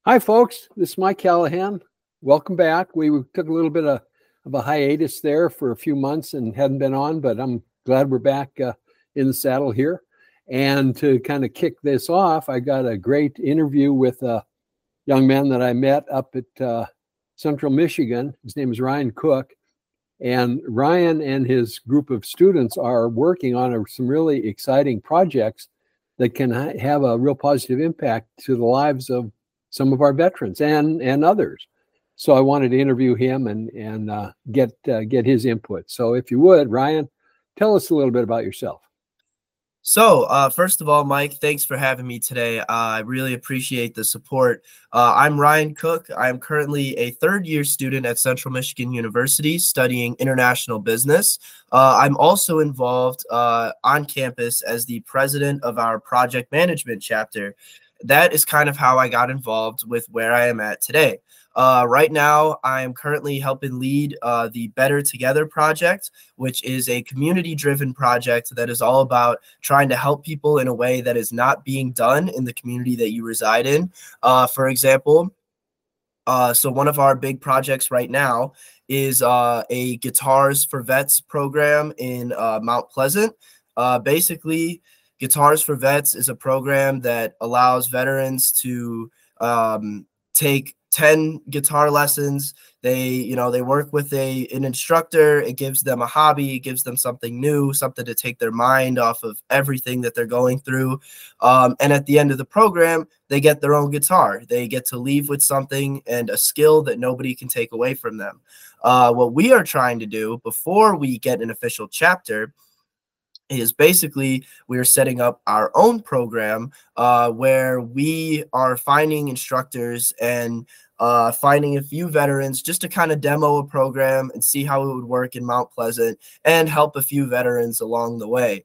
Hi, folks. This is Mike Callahan. Welcome back. We took a little bit of a hiatus there for a few months and hadn't been on, but I'm glad we're back in the saddle here. And to kind of kick this off, I got a great interview with a young man that I met up at Central Michigan. His name is Ryan Cook. And Ryan and his group of students are working on some really exciting projects that can have a real positive impact to the lives of some of our veterans and others. So I wanted to interview him and get his input. So if you would, Ryan, tell us a little bit about yourself. So first of all, Mike, thanks for having me today. I really appreciate the support. I'm Ryan Cook. I'm currently a third-year student at Central Michigan University studying international business. I'm also involved on campus as the president of our project management chapter. That is kind of how I got involved with where I am at today. Right now, I am currently helping lead the Better Together project, which is a community-driven project that is all about trying to help people in a way that is not being done in the community that you reside in. For example, so one of our big projects right now is a Guitars for Vets program in Mount Pleasant. Basically, Guitars for Vets is a program that allows veterans to take 10 guitar lessons. They work with an instructor. It gives them a hobby. It gives them something new, something to take their mind off of everything that they're going through. And at the end of the program, they get their own guitar. They get to leave with something and a skill that nobody can take away from them. What we are trying to do before we get an official chapter is basically we're setting up our own program where we are finding instructors and finding a few veterans just to kind of demo a program and see how it would work in Mount Pleasant and help a few veterans along the way.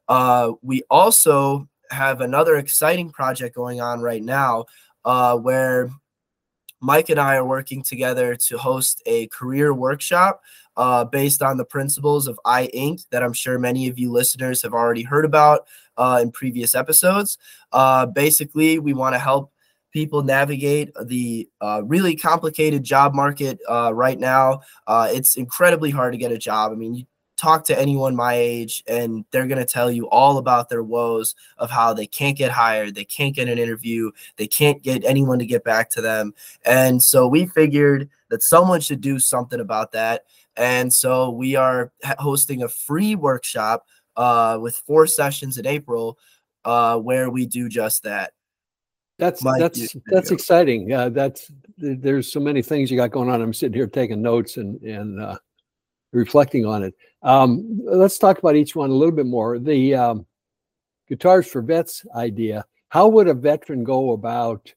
We also have another exciting project going on right now where Mike and I are working together to host a career workshop based on the principles of I-Inc. that I'm sure many of you listeners have already heard about in previous episodes. Basically, we want to help people navigate the really complicated job market right now. It's incredibly hard to get a job. I mean, you talk to anyone my age and they're going to tell you all about their woes of how they can't get hired, they can't get an interview, they can't get anyone to get back to them. And so we figured that someone should do something about that. And so we are hosting a free workshop with 4 sessions in April where we do just that. That's exciting. There's so many things you got going on. I'm sitting here taking notes and reflecting on it. Let's talk about each one a little bit more. The Guitars for Vets idea. How would a veteran go about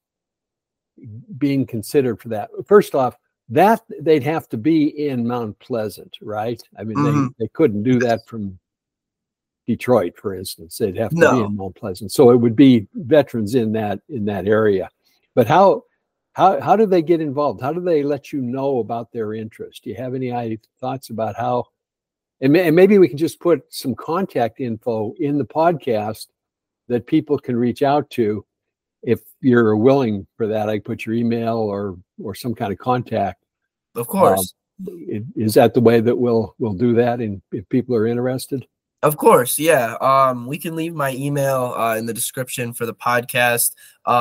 being considered for that? First off, that they'd have to be in Mount Pleasant, right? I mean, they couldn't do that from Detroit, for instance. They'd have to be in Mount Pleasant. So it would be veterans in that area. But how do they get involved? How do they let you know about their interest? Do you have any thoughts about how? And maybe we can just put some contact info in the podcast that people can reach out to. If you're willing for that, I put your email or some kind of contact. Of course. Is that the way that we'll do that? And if people are interested? Of course, yeah. We can leave my email in the description for the podcast.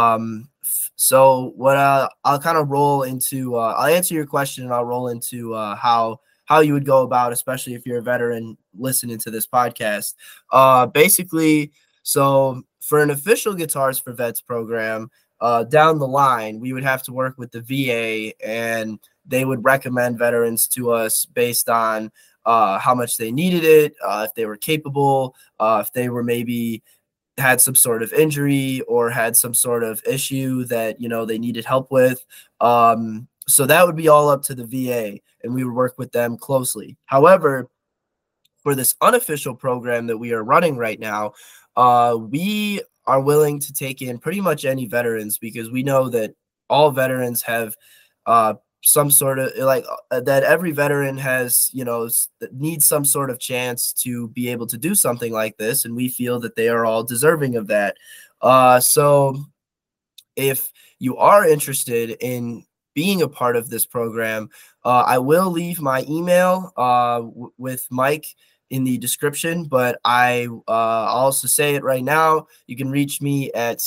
So what I'll kind of roll into, I'll answer your question and I'll roll into how you would go about, especially if you're a veteran listening to this podcast. Basically, so for an official Guitars for Vets program, down the line, we would have to work with the VA and they would recommend veterans to us based on how much they needed it, if they were capable, if they were maybe had some sort of injury or had some sort of issue that, they needed help with. So that would be all up to the VA and we would work with them closely. However, for this unofficial program that we are running right now, we are willing to take in pretty much any veterans because we know that all veterans have some sort of that every veteran has, needs some sort of chance to be able to do something like this. And we feel that they are all deserving of that. So if you are interested in being a part of this program, I will leave my email with Mike in the description, but I'll also say it right now. You can reach me at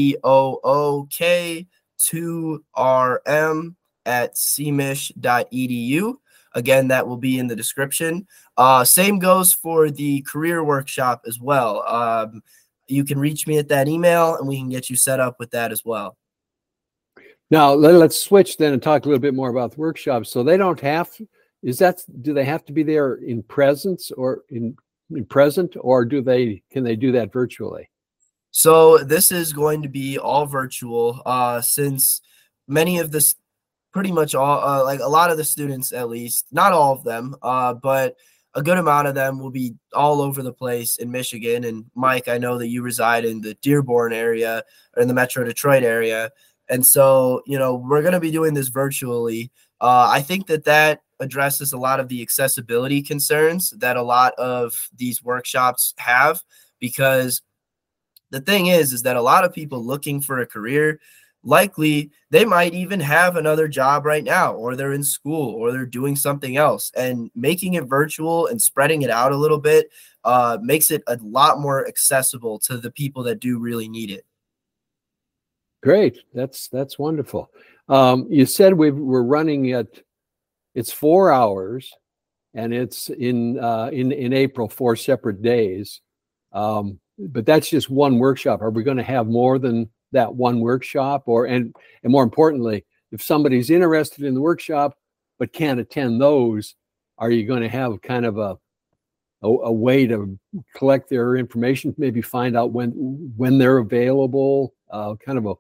cook2rm@cmich.edu. Again, that will be in the description. Same goes for the career workshop as well. You can reach me at that email and we can get you set up with that as well. Now let's switch then and talk a little bit more about the workshops. So they don't have, do they have to be there in presence or in present, or can they do that virtually? So this is going to be all virtual, since many of this, pretty much all, like a lot of the students, at least, not all of them, but a good amount of them will be all over the place in Michigan. And Mike, I know that you reside in the Dearborn area or in the Metro Detroit area. And so, we're going to be doing this virtually. I think that addresses a lot of the accessibility concerns that a lot of these workshops have, because the thing is that a lot of people looking for a career, likely they might even have another job right now, or they're in school, or they're doing something else, and making it virtual and spreading it out a little bit makes it a lot more accessible to the people that do really need it. Great. That's wonderful. You said we're running it's 4 hours, and it's in April, 4 separate days. But that's just one workshop. Are we going to have more than that one workshop? And more importantly, if somebody's interested in the workshop but can't attend those, are you going to have kind of a way to collect their information, maybe find out when they're available, kind of a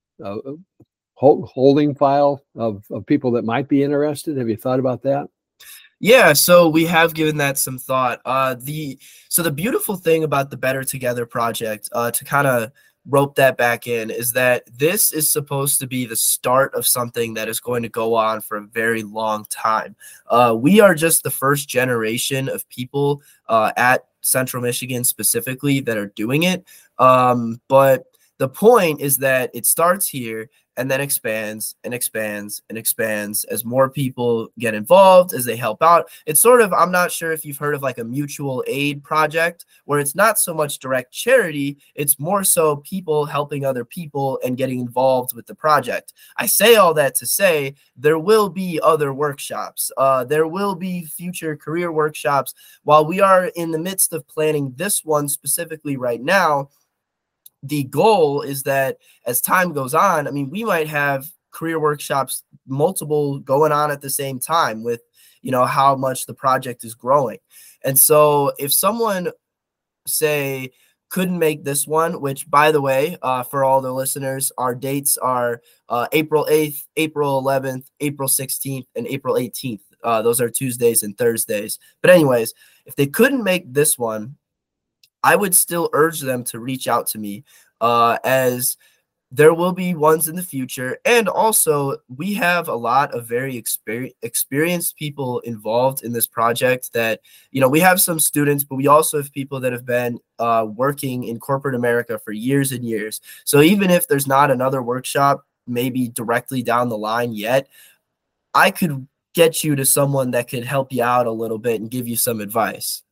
holding file of people that might be interested? Have you thought about that? Yeah, so we have given that some thought. The beautiful thing about the Better Together project, to kind of rope that back in, is that this is supposed to be the start of something that is going to go on for a very long time. We are just the first generation of people at Central Michigan specifically that are doing it. But the point is that it starts here and then expands and expands and expands as more people get involved, as they help out. It's sort of, I'm not sure if you've heard of like a mutual aid project, where it's not so much direct charity, it's more so people helping other people and getting involved with the project. I say all that to say there will be other workshops. There will be future career workshops. While we are in the midst of planning this one specifically right now, the goal is that as time goes on, we might have career workshops, multiple going on at the same time with, how much the project is growing. And so if someone, say, couldn't make this one, which, by the way, for all the listeners, our dates are April 8th, April 11th, April 16th, and April 18th. Those are Tuesdays and Thursdays. But anyways, if they couldn't make this one, I would still urge them to reach out to me, as there will be ones in the future. And also, we have a lot of very experienced people involved in this project that, we have some students, but we also have people that have been working in corporate America for years and years. So even if there's not another workshop, maybe directly down the line yet, I could get you to someone that could help you out a little bit and give you some advice.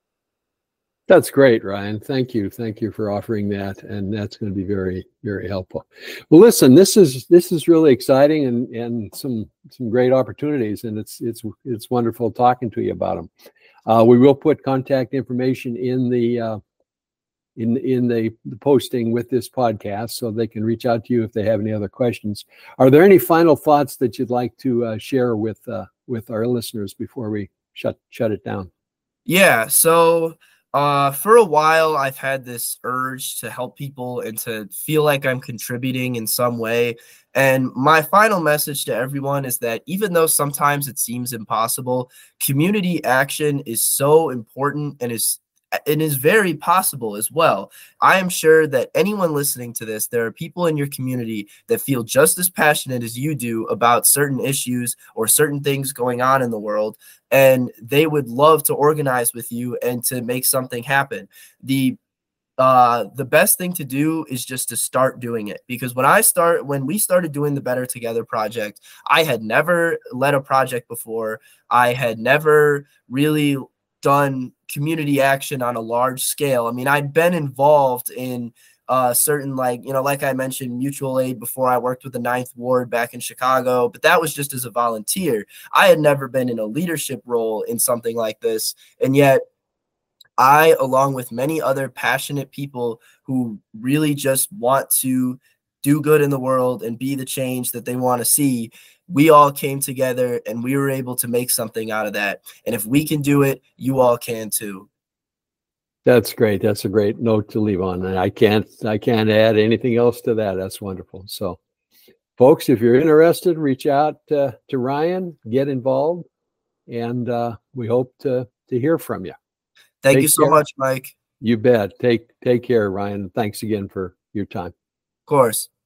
That's great, Ryan. Thank you. Thank you for offering that. And that's going to be very, very helpful. Well, listen, this is really exciting and some great opportunities, and it's wonderful talking to you about them. We will put contact information in the posting with this podcast, so they can reach out to you if they have any other questions. Are there any final thoughts that you'd like to share with our listeners before we shut it down? Yeah. So for a while, I've had this urge to help people and to feel like I'm contributing in some way. And my final message to everyone is that even though sometimes it seems impossible, community action is so important and is very possible as well. I am sure that anyone listening to this, there are people in your community that feel just as passionate as you do about certain issues or certain things going on in the world, and they would love to organize with you and to make something happen. The the best thing to do is just to start doing it. Because when we started doing the Better Together project, I had never led a project before. I had never really done community action on a large scale. I mean, I'd been involved in certain, like I mentioned, mutual aid before. I worked with the 9th Ward back in Chicago, but that was just as a volunteer. I had never been in a leadership role in something like this. And yet I, along with many other passionate people who really just want to do good in the world and be the change that they want to see, we all came together and we were able to make something out of that. And if we can do it, you all can too. That's great. That's a great note to leave on. And I can't add anything else to that. That's wonderful. So folks, if you're interested, reach out to Ryan, get involved, and we hope to hear from you. Thank you so much, Mike. You bet. Take care, Ryan. Thanks again for your time. Of course.